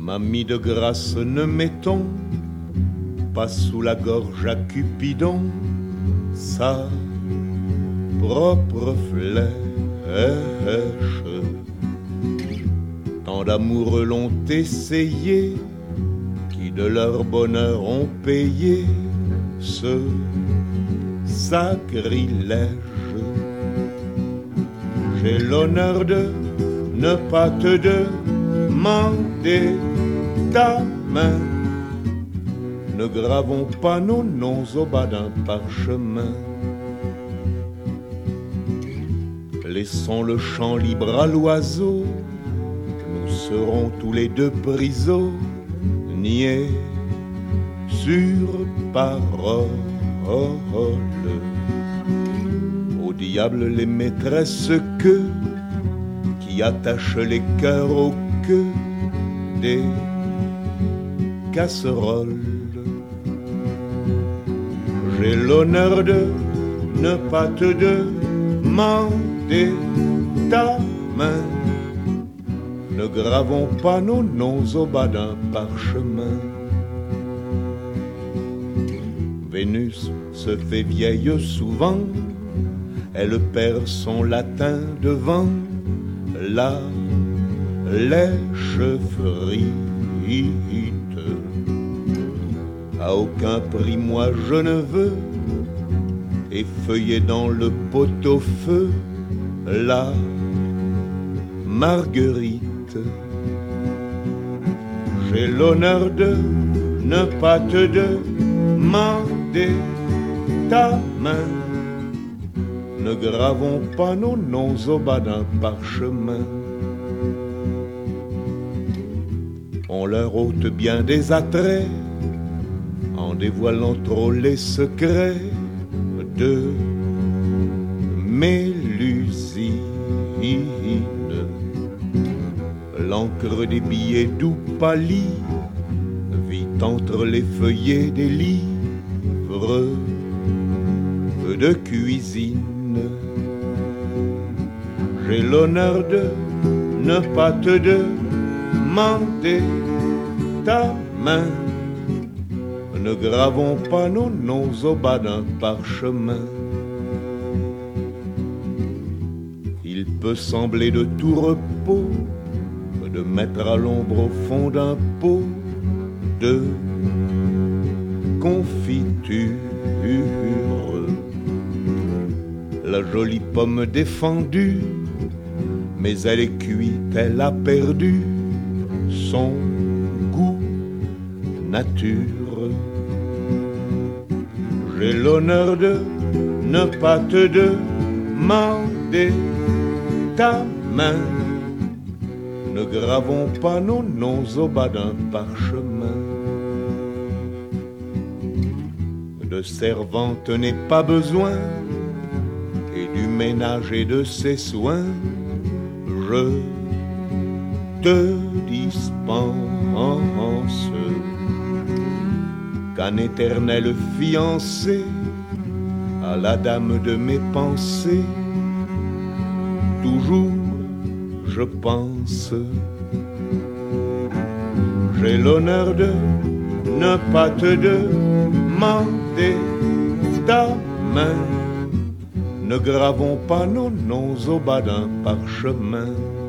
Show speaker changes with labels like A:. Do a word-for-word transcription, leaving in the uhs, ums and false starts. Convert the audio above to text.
A: Mamie de grâce, ne mettons pas sous la gorge à Cupidon sa propre flèche. Tant d'amoureux l'ont essayé, qui de leur bonheur ont payé ce sacrilège. J'ai l'honneur de ne pas te demander ta main. Ne gravons pas nos noms au bas d'un parchemin. Laissons le champ libre à l'oiseau, nous serons tous les deux prisonniers sur parole. Au diable les maîtresses que qui attachent les cœurs au queue des casseroles. J'ai l'honneur de ne pas te demander ta main. Ne gravons pas nos noms au bas d'un parchemin. Vénus se fait vieille souvent, elle perd son latin devant la lèche-frite. À aucun prix moi je ne veux effeuiller dans le pot-au-feu la marguerite. J'ai l'honneur de ne pas te demander ta main. Ne gravons pas nos noms au bas d'un parchemin. On leur ôte bien des attraits en dévoilant trop les secrets de Mélusine. L'encre des billets doux pâlit vit entre les feuillets des livres de cuisine. J'ai l'honneur de ne pas te demander ta main. Ne gravons pas nos noms au bas d'un parchemin. Il peut sembler de tout repos de mettre à l'ombre au fond d'un pot de confiture la jolie pomme défendue, mais elle est cuite, elle a perdu son goût nature. J'ai l'honneur de ne pas te demander ta main. Ne gravons pas nos noms au bas d'un parchemin. De servante n'est pas besoin, et du ménage et de ses soins, je te dispense. Qu'un éternel fiancé à la dame de mes pensées, toujours je pense. J'ai l'honneur de ne pas te demander ta main. Ne gravons pas nos noms au bas d'un parchemin.